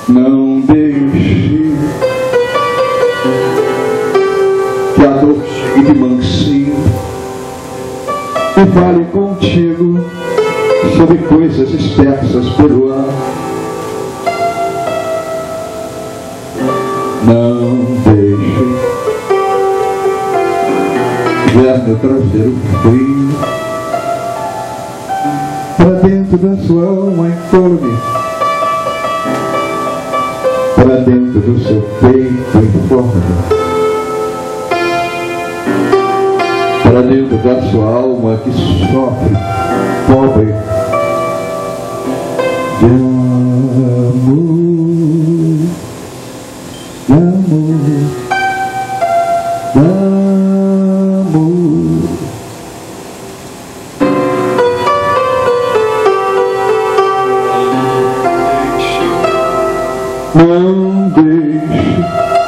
Não deixe que a dor chegue de mansinho e fale contigo sobre coisas dispersas pelo ar. Não deixe ver meu traseiro frio para dentro da sua alma incôlume, para dentro do seu peito informe, para dentro da sua alma que sofre, pobre de amor, de amor, de amor. Não deixe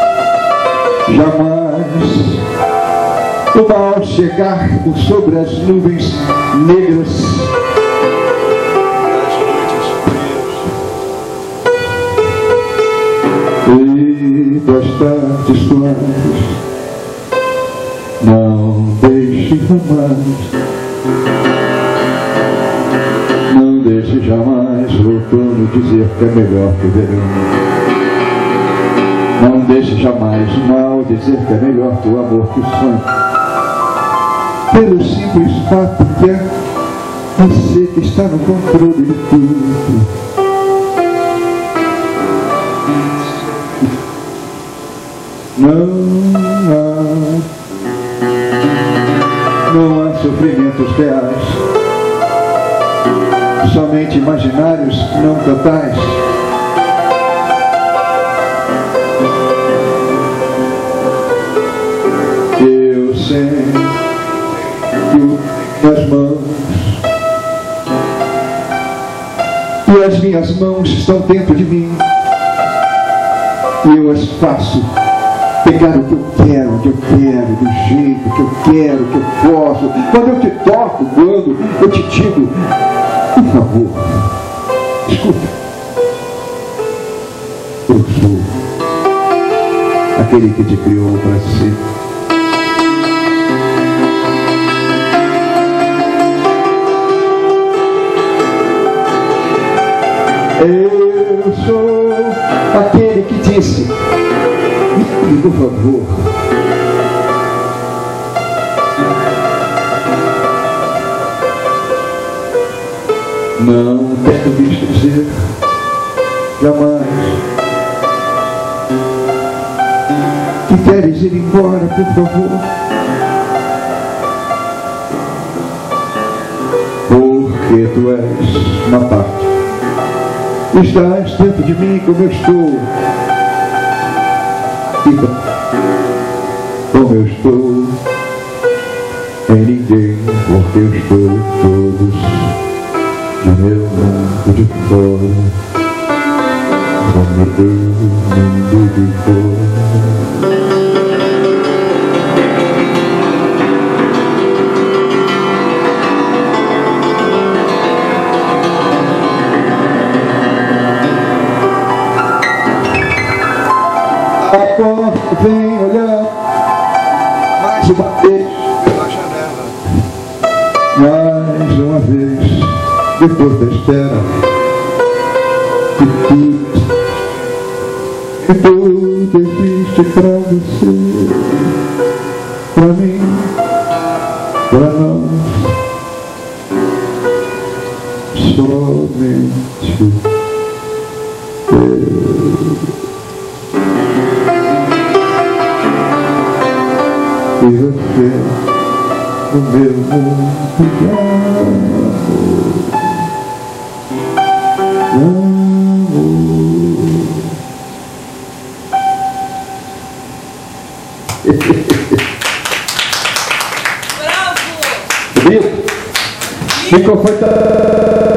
jamais o mal chegar por sobre as nuvens negras e das tardes suaves. Não deixe jamais, não deixe jamais o outono dizer que é melhor que o verão. Não deixe jamais o mal dizer que é melhor que o amor que o sonho. Pelo simples fato que é você que está no controle de tudo. Não há sofrimentos reais, somente imaginários, não totais. Eu sinto nas mãos, e as minhas mãos estão dentro de mim, e eu as faço pegar o que eu quero, do jeito que eu quero, que eu posso. Quando eu te toco, quando eu te digo, por favor, escuta, eu sou aquele que te criou para si. Eu sou aquele que disse, por favor, não deves dizer jamais que queres ir embora, por favor, porque tu és uma parte. Estás dentro de mim como eu estou, e como eu estou em ninguém, porque eu estou em todos, de meu mundo de fora, como teu mundo de fora. A porta vem olhar mais uma vez, mais uma vez, depois da espera, que tudo existe pra você, pra mim, pra nós, somente eu. E você no meu mundo de Bravo! Bonito? Microfone tá...